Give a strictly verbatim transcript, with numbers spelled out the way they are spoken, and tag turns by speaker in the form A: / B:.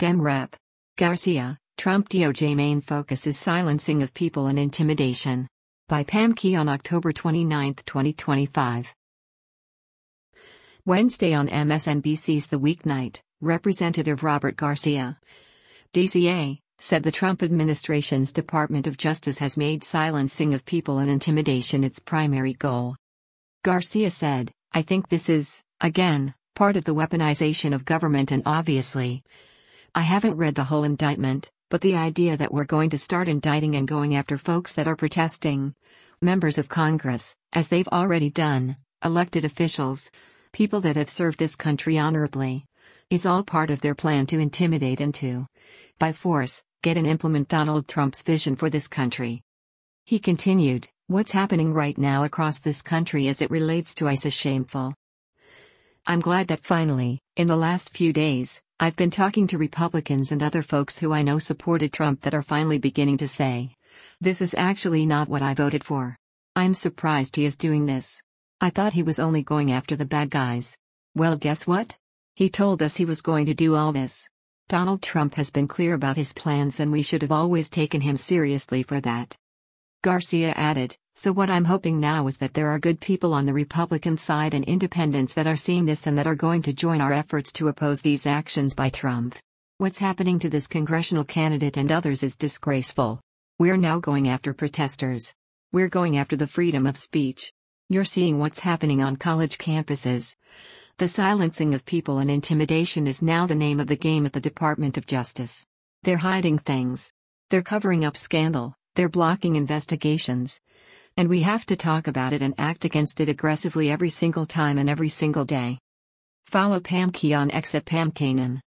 A: Dem Rep. Garcia, Trump D O J main focus is silencing of people and intimidation. By Pam Key on October twenty-ninth, twenty twenty-five. Wednesday on M S N B C's The Weeknight, Representative Robert Garcia, D C A, said the Trump administration's Department of Justice has made silencing of people and intimidation its primary goal. Garcia said, "I think this is, again, part of the weaponization of government, and obviously, I haven't read the whole indictment, but the idea that we're going to start indicting and going after folks that are protesting, members of Congress, as they've already done, elected officials, people that have served this country honorably, is all part of their plan to intimidate and to, by force, get and implement Donald Trump's vision for this country." He continued, "What's happening right now across this country as it relates to ICE is shameful. I'm glad that finally, in the last few days, I've been talking to Republicans and other folks who I know supported Trump that are finally beginning to say, this is actually not what I voted for. I'm surprised he is doing this. I thought he was only going after the bad guys. Well, guess what? He told us he was going to do all this. Donald Trump has been clear about his plans, and we should have always taken him seriously for that." Garcia added, "So what I'm hoping now is that there are good people on the Republican side and independents that are seeing this and that are going to join our efforts to oppose these actions by Trump. What's happening to this congressional candidate and others is disgraceful. We're now going after protesters. We're going after the freedom of speech. You're seeing what's happening on college campuses. The silencing of people and intimidation is now the name of the game at the Department of Justice. They're hiding things. They're covering up scandal. They're blocking investigations. And we have to talk about it and act against it aggressively every single time and every single day." Follow Pam Key on X at Pam Kanan.